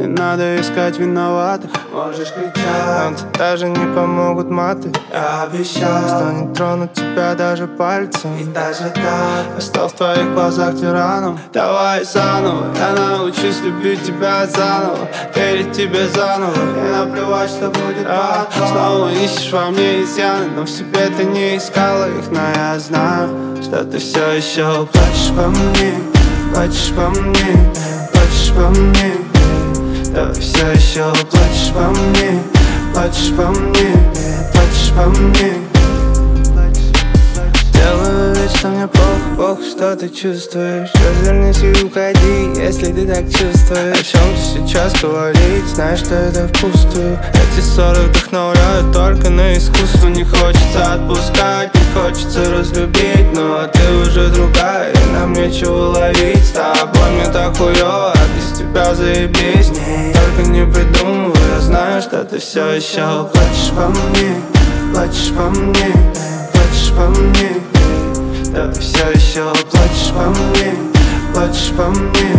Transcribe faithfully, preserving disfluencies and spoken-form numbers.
Не надо искать виноватых, можешь кричать, нам даже не помогут маты. Я обещал, что не тронут тебя даже пальцем. И даже так, я стал в твоих глазах тираном. Давай заново, я научусь любить тебя заново, верить тебе заново, и наплевать, что будет потом. Снова ищешь во мне изъяны, но в себе ты не искала их. Но я знаю, что ты все еще плачешь по мне, плачешь по мне, плачешь по мне. Да, все еще плачешь по мне, плачешь по мне, плачешь по мне. Делаю вид, что мне плохо, плохо, что ты чувствуешь. Развернись и уходи, если ты так чувствуешь. О чем ты сейчас говорить, знаешь, что это впустую. Эти ссоры вдохновляют только на искусство. Не хочется отпускать, не хочется разлюбить, но ты уже другая, и нам нечего ловить. С тобой мне так хуёво, а без тебя заебись. Только не придумывай, я знаю, что ты все еще плачешь по мне, плачешь по мне, плачешь по мне. Да, ты все еще плачешь по мне, плачешь по мне,